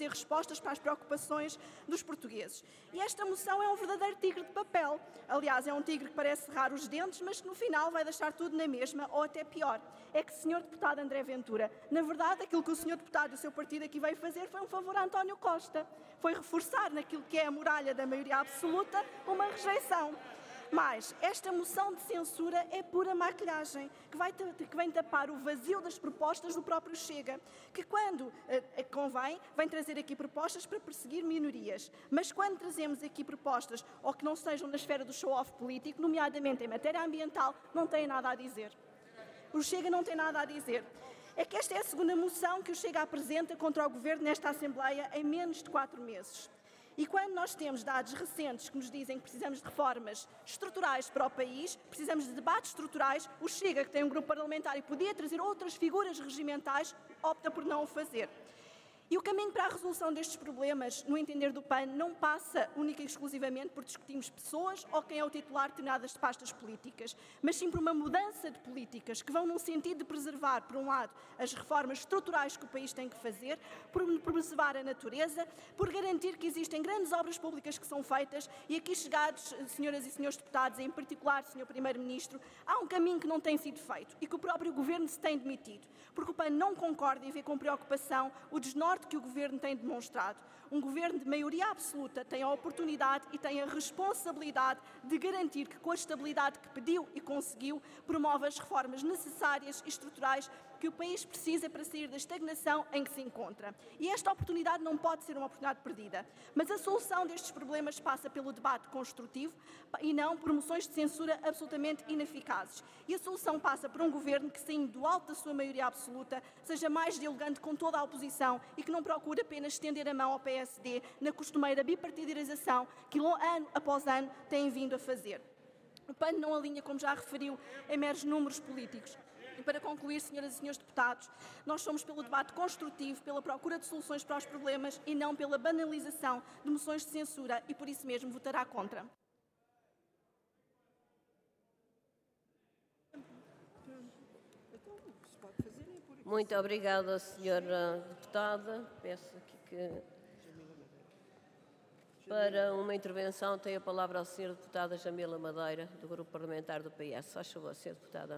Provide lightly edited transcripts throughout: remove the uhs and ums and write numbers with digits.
trazer respostas para as preocupações dos portugueses. E esta moção é um verdadeiro tigre de papel. Aliás, é um tigre que parece cerrar os dentes, mas que no final vai deixar tudo na mesma, ou até pior. É que, Sr. Deputado André Ventura, na verdade, aquilo que o Sr. Deputado e o seu partido aqui veio fazer foi um favor a António Costa. Foi reforçar naquilo que é a muralha da maioria absoluta uma rejeição. Mas esta moção de censura é pura maquilhagem, que vem tapar o vazio das propostas do próprio Chega, que quando convém, vem trazer aqui propostas para perseguir minorias. Mas quando trazemos aqui propostas, ou que não sejam na esfera do show-off político, nomeadamente em matéria ambiental, não têm nada a dizer. O Chega não tem nada a dizer. É que esta é a segunda moção que o Chega apresenta contra o Governo nesta Assembleia em menos de 4 meses. E quando nós temos dados recentes que nos dizem que precisamos de reformas estruturais para o país, precisamos de debates estruturais, o Chega, que tem um grupo parlamentar e podia trazer outras figuras regimentais, opta por não o fazer. E o caminho para a resolução destes problemas, no entender do PAN, não passa única e exclusivamente por discutirmos pessoas ou quem é o titular de determinadas pastas políticas, mas sim por uma mudança de políticas que vão num sentido de preservar, por um lado, as reformas estruturais que o país tem que fazer, por preservar a natureza, por garantir que existem grandes obras públicas que são feitas e aqui chegados, senhoras e senhores deputados, em particular, Sr. Primeiro-Ministro, há um caminho que não tem sido feito e que o próprio Governo se tem demitido, porque o PAN não concorda e vê com preocupação o desnorte que o Governo tem demonstrado. Um Governo de maioria absoluta tem a oportunidade e tem a responsabilidade de garantir que, com a estabilidade que pediu e conseguiu, promove as reformas necessárias e estruturais que o país precisa para sair da estagnação em que se encontra. E esta oportunidade não pode ser uma oportunidade perdida. Mas a solução destes problemas passa pelo debate construtivo e não por moções de censura absolutamente ineficazes. E a solução passa por um Governo que, saindo do alto da sua maioria absoluta, seja mais dialogante com toda a oposição e que não procure apenas estender a mão ao PSD na costumeira bipartidarização que ano após ano têm vindo a fazer. O PAN não alinha, como já referiu, em meros números políticos. E para concluir, senhoras e senhores deputados, nós somos pelo debate construtivo, pela procura de soluções para os problemas e não pela banalização de moções de censura e por isso mesmo votará contra. Muito obrigada, senhora deputada. Peço aqui que para uma intervenção tem a palavra a senhora deputada Jamila Madeira, do Grupo Parlamentar do PS. Faz favor, senhora deputada.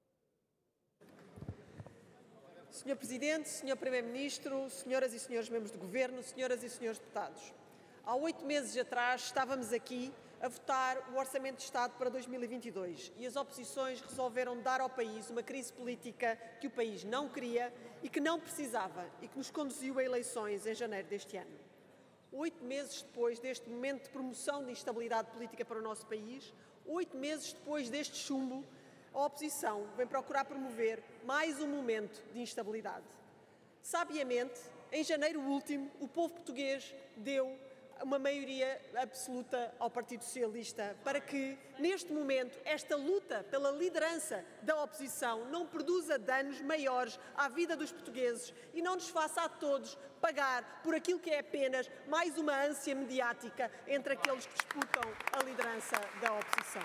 Senhor Presidente, Senhor Primeiro-Ministro, senhoras e senhores membros do Governo, senhoras e senhores deputados. Há 8 meses atrás estávamos aqui a votar o Orçamento de Estado para 2022 e as oposições resolveram dar ao país uma crise política que o país não queria e que não precisava e que nos conduziu a eleições em janeiro deste ano. 8 meses depois deste momento de promoção de instabilidade política para o nosso país, 8 meses depois deste chumbo, a oposição vem procurar promover mais um momento de instabilidade. Sabiamente, em janeiro último, o povo português deu uma maioria absoluta ao Partido Socialista para que, neste momento, esta luta pela liderança da oposição não produza danos maiores à vida dos portugueses e não nos faça a todos pagar por aquilo que é apenas mais uma ânsia mediática entre aqueles que disputam a liderança da oposição.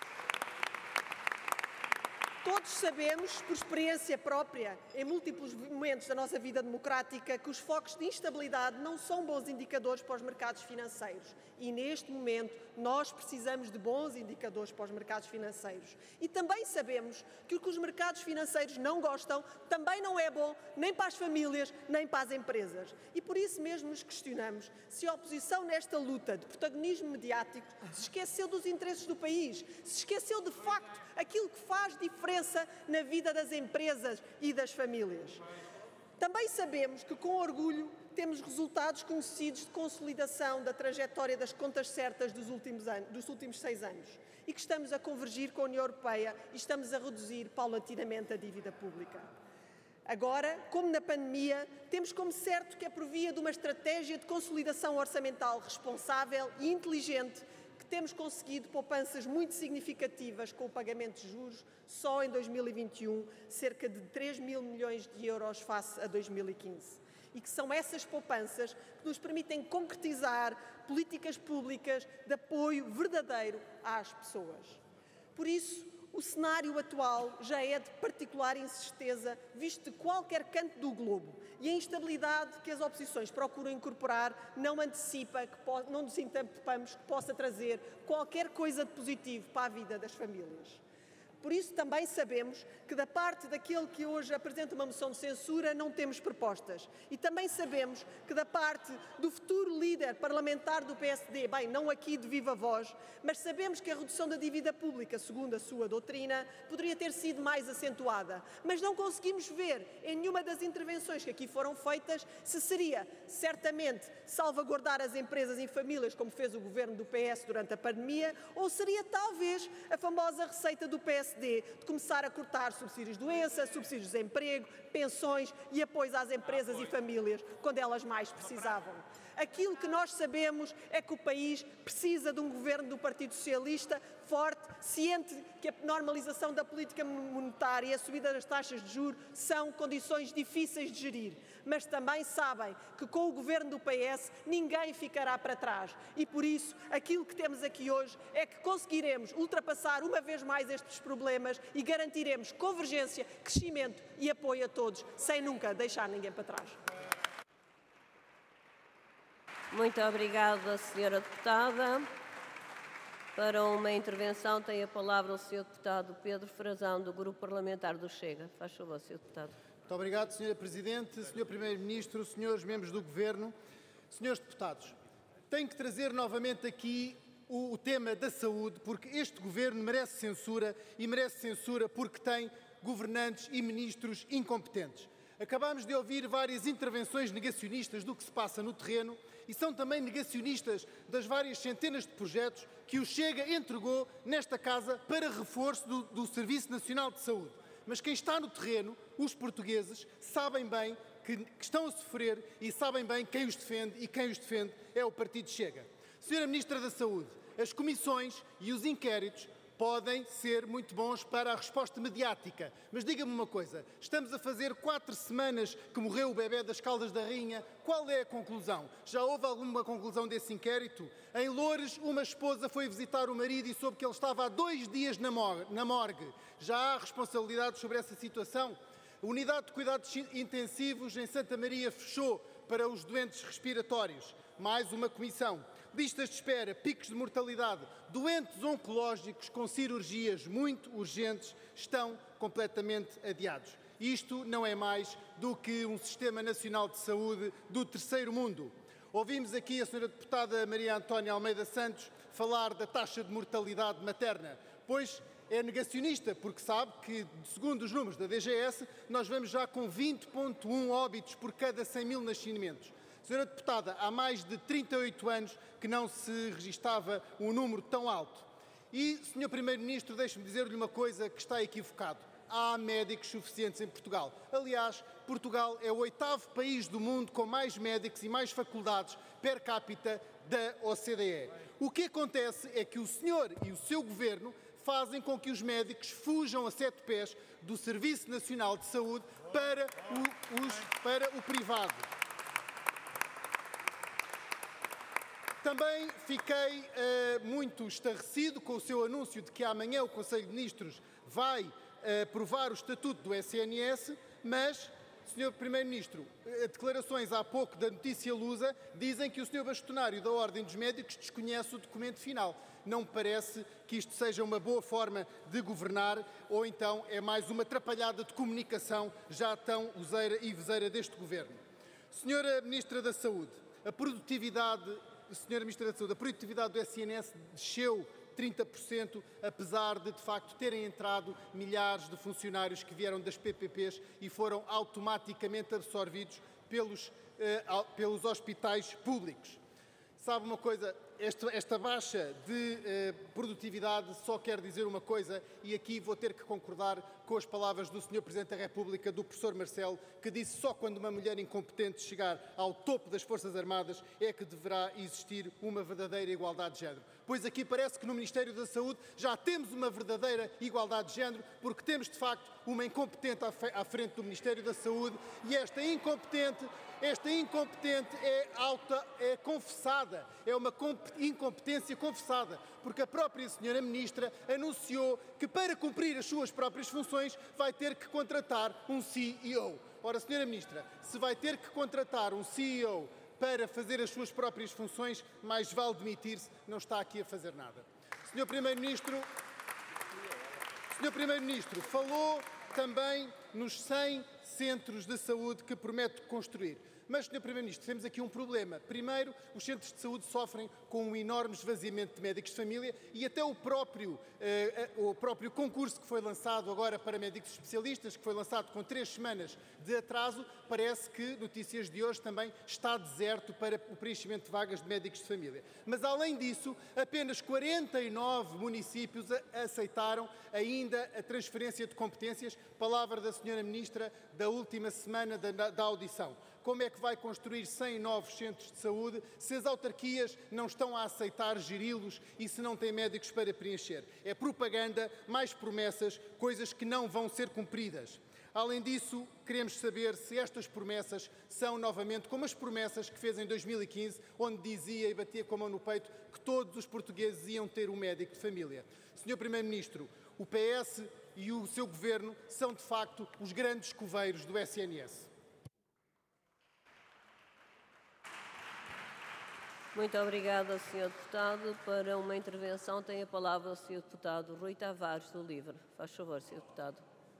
Todos sabemos, por experiência própria, em múltiplos momentos da nossa vida democrática, que os focos de instabilidade não são bons indicadores para os mercados financeiros. E, neste momento, nós precisamos de bons indicadores para os mercados financeiros. E também sabemos que o que os mercados financeiros não gostam também não é bom nem para as famílias, nem para as empresas. E por isso mesmo nos questionamos se a oposição nesta luta de protagonismo mediático se esqueceu dos interesses do país, se esqueceu de facto aquilo que faz diferença na vida das empresas e das famílias. Também sabemos que, com orgulho, temos resultados conhecidos de consolidação da trajetória das contas certas dos últimos 6 anos e que estamos a convergir com a União Europeia e estamos a reduzir paulatinamente a dívida pública. Agora, como na pandemia, temos como certo que é por via de uma estratégia de consolidação orçamental responsável e inteligente que temos conseguido poupanças muito significativas com o pagamento de juros, só em 2021, cerca de 3 mil milhões de euros face a 2015. E que são essas poupanças que nos permitem concretizar políticas públicas de apoio verdadeiro às pessoas. Por isso, o cenário atual já é de particular incerteza, visto de qualquer canto do globo, E a instabilidade que as oposições procuram incorporar não antecipa, não nos antecipamos que possa trazer qualquer coisa de positivo para a vida das famílias. Por isso também sabemos que da parte daquele que hoje apresenta uma moção de censura não temos propostas. E também sabemos que da parte do futuro líder parlamentar do PSD, bem, não aqui de viva voz, mas sabemos que a redução da dívida pública, segundo a sua doutrina, poderia ter sido mais acentuada. Mas não conseguimos ver em nenhuma das intervenções que aqui foram feitas se seria certamente salvaguardar as empresas e famílias, como fez o governo do PS durante a pandemia, ou seria talvez a famosa receita do PSD de começar a cortar subsídios de doença, subsídios de desemprego, pensões e apoios às empresas e famílias quando elas mais precisavam. Aquilo que nós sabemos é que o país precisa de um governo do Partido Socialista forte, ciente que a normalização da política monetária e a subida das taxas de juros são condições difíceis de gerir. Mas também sabem que com o governo do PS ninguém ficará para trás. E por isso, aquilo que temos aqui hoje é que conseguiremos ultrapassar uma vez mais estes problemas e garantiremos convergência, crescimento e apoio a todos, sem nunca deixar ninguém para trás. Muito obrigada, Sra. Deputada. Para uma intervenção tem a palavra o Sr. Deputado Pedro Frazão, do Grupo Parlamentar do Chega. Faz favor, Sr. Deputado. Muito obrigado, Sra. Presidente, Sr. Primeiro-Ministro, Srs. Membros do Governo, Srs. Deputados. Tenho que trazer novamente aqui o tema da saúde, porque este Governo merece censura e merece censura porque tem governantes e ministros incompetentes. Acabámos de ouvir várias intervenções negacionistas do que se passa no terreno e são também negacionistas das várias centenas de projetos que o Chega entregou nesta Casa para reforço do Serviço Nacional de Saúde. Mas quem está no terreno, os portugueses, sabem bem que estão a sofrer e sabem bem quem os defende, e quem os defende é o Partido Chega. Sra. Ministra da Saúde, as comissões e os inquéritos podem ser muito bons para a resposta mediática, mas diga-me uma coisa, estamos a fazer 4 semanas que morreu o bebê das Caldas da Rainha, qual é a conclusão? Já houve alguma conclusão desse inquérito? Em Loures, uma esposa foi visitar o marido e soube que ele estava há 2 dias na morgue. Já há responsabilidades sobre essa situação? A unidade de cuidados intensivos em Santa Maria fechou para os doentes respiratórios. Mais uma comissão. Listas de espera, picos de mortalidade, doentes oncológicos com cirurgias muito urgentes estão completamente adiados. Isto não é mais do que um Sistema Nacional de Saúde do terceiro mundo. Ouvimos aqui a Sra. Deputada Maria Antónia Almeida Santos falar da taxa de mortalidade materna, pois é negacionista, porque sabe que, segundo os números da DGS, nós vamos já com 20,1 óbitos por cada 100 mil nascimentos. Sra. Deputada, há mais de 38 anos que não se registava um número tão alto. E, Sr. Primeiro-Ministro, deixe-me dizer-lhe uma coisa que está equivocado. Há médicos suficientes em Portugal. Aliás, Portugal é o 8º país do mundo com mais médicos e mais faculdades per capita da OCDE. O que acontece é que o senhor e o seu governo fazem com que os médicos fujam a 7 pés do Serviço Nacional de Saúde para o privado. Também fiquei muito estarrecido com o seu anúncio de que amanhã o Conselho de Ministros vai aprovar o Estatuto do SNS, mas, Sr. Primeiro-Ministro, declarações há pouco da notícia Lusa dizem que o Sr. Bastonário da Ordem dos Médicos desconhece o documento final. Não me parece que isto seja uma boa forma de governar, ou então é mais uma atrapalhada de comunicação já tão useira e veseira deste Governo. Senhora Ministra da Saúde, a produtividade do SNS desceu 30%, apesar de facto, terem entrado milhares de funcionários que vieram das PPPs e foram automaticamente absorvidos pelos hospitais públicos. Sabe uma coisa? Esta baixa de produtividade só quer dizer uma coisa, e aqui vou ter que concordar com as palavras do Sr. Presidente da República, do professor Marcelo, que disse só quando uma mulher incompetente chegar ao topo das Forças Armadas é que deverá existir uma verdadeira igualdade de género. Pois aqui parece que no Ministério da Saúde já temos uma verdadeira igualdade de género, porque temos de facto uma incompetente à frente do Ministério da Saúde, e esta incompetente é confessada, é uma incompetência confessada, porque a própria senhora Ministra anunciou que para cumprir as suas próprias funções vai ter que contratar um CEO. Ora, Sra. Ministra, se vai ter que contratar um CEO para fazer as suas próprias funções, mais vale demitir-se, não está aqui a fazer nada. Sr. Primeiro-Ministro, falou também nos 100 centros de saúde que promete construir. Mas, Sr. Primeiro-Ministro, temos aqui um problema. Primeiro, os centros de saúde sofrem com um enorme esvaziamento de médicos de família e até o próprio concurso que foi lançado agora para médicos especialistas, que foi lançado com 3 semanas de atraso, parece que, notícias de hoje, também está deserto para o preenchimento de vagas de médicos de família. Mas, além disso, apenas 49 municípios aceitaram ainda a transferência de competências, palavra da Sra. Ministra da última semana da audição. Como é que vai construir 100 novos centros de saúde se as autarquias não estão a aceitar geri-los e se não têm médicos para preencher? É propaganda, mais promessas, coisas que não vão ser cumpridas. Além disso, queremos saber se estas promessas são novamente como as promessas que fez em 2015, onde dizia e batia com a mão no peito que todos os portugueses iam ter um médico de família. Sr. Primeiro-Ministro, o PS e o seu governo são, de facto, os grandes coveiros do SNS. Muito obrigada, Sr. Deputado. Para uma intervenção tem a palavra o Sr. Deputado Rui Tavares, do LIVRE. Faz favor, Sr. Deputado.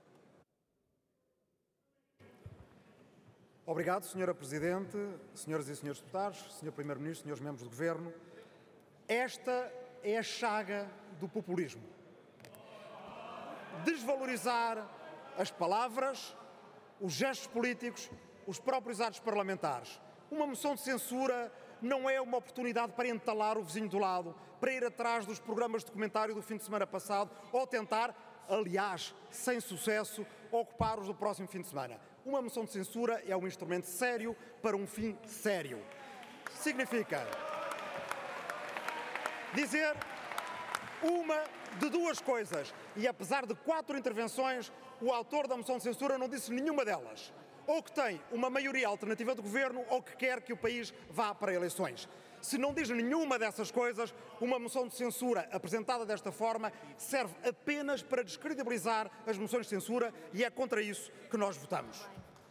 Obrigado, Sra. Presidente, Senhoras e Senhores Deputados, Sr. Primeiro-Ministro, Senhores Membros do Governo. Esta é a chaga do populismo. Desvalorizar as palavras, os gestos políticos, os próprios atos parlamentares. Uma moção de censura não é uma oportunidade para entalar o vizinho do lado, para ir atrás dos programas de documentário do fim de semana passado ou tentar, aliás, sem sucesso, ocupar-os do próximo fim de semana. Uma moção de censura é um instrumento sério para um fim sério. Significa dizer uma de duas coisas. E apesar de 4 intervenções, o autor da moção de censura não disse nenhuma delas. Ou que tem uma maioria alternativa de governo ou que quer que o país vá para eleições. Se não diz nenhuma dessas coisas, uma moção de censura apresentada desta forma serve apenas para descredibilizar as moções de censura e é contra isso que nós votamos.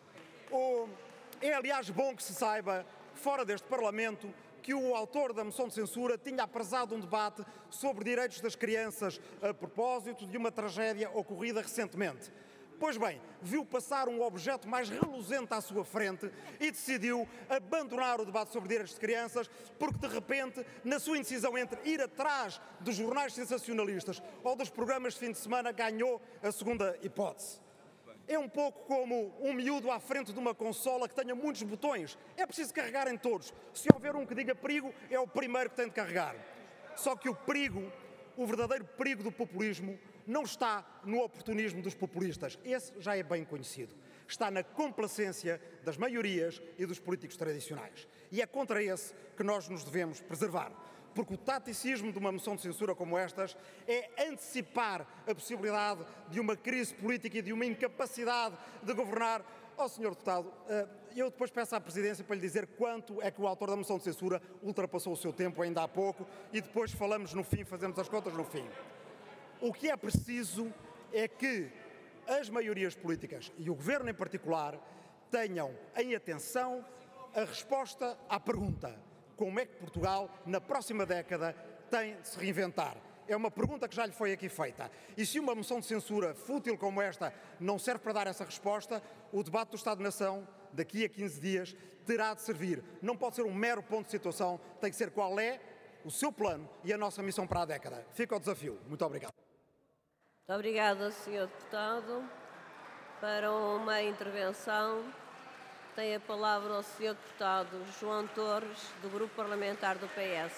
É, aliás, bom que se saiba, fora deste Parlamento, que o autor da moção de censura tinha apresado um debate sobre direitos das crianças a propósito de uma tragédia ocorrida recentemente. Pois bem, viu passar um objeto mais reluzente à sua frente e decidiu abandonar o debate sobre direitos de crianças porque, de repente, na sua indecisão entre ir atrás dos jornais sensacionalistas ou dos programas de fim de semana, ganhou a segunda hipótese. É um pouco como um miúdo à frente de uma consola que tenha muitos botões. É preciso carregar em todos. Se houver um que diga perigo, é o primeiro que tem de carregar. Só que o perigo, o verdadeiro perigo do populismo, não está no oportunismo dos populistas. Esse já é bem conhecido. Está na complacência das maiorias e dos políticos tradicionais. E é contra esse que nós nos devemos preservar. Porque o taticismo de uma moção de censura como estas é antecipar a possibilidade de uma crise política e de uma incapacidade de governar. Sr. Deputado, eu depois peço à Presidência para lhe dizer quanto é que o autor da moção de censura ultrapassou o seu tempo ainda há pouco e depois falamos no fim, fazemos as contas no fim. O que é preciso é que as maiorias políticas e o Governo em particular tenham em atenção a resposta à pergunta: como é que Portugal, na próxima década, tem de se reinventar? É uma pergunta que já lhe foi aqui feita. E se uma moção de censura fútil como esta não serve para dar essa resposta, o debate do Estado-Nação, daqui a 15 dias, terá de servir. Não pode ser um mero ponto de situação, tem que ser qual é o seu plano e a nossa missão para a década. Fica o desafio. Muito obrigado. Muito obrigada, Sr. Deputado. Para uma intervenção, tem a palavra o Sr. Deputado João Torres, do Grupo Parlamentar do PS.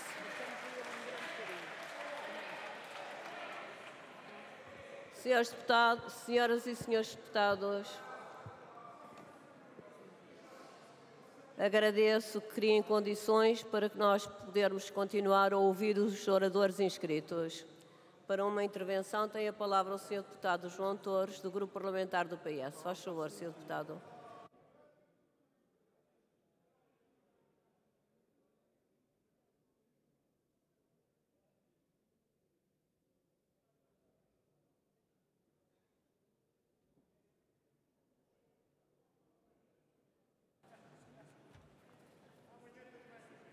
Senhores deputados, senhoras e senhores deputados, agradeço que criem condições para que nós podermos continuar a ouvir os oradores inscritos. Para uma intervenção tem a palavra o Sr. Deputado João Torres, do Grupo Parlamentar do PS. Faz favor, Sr. Deputado.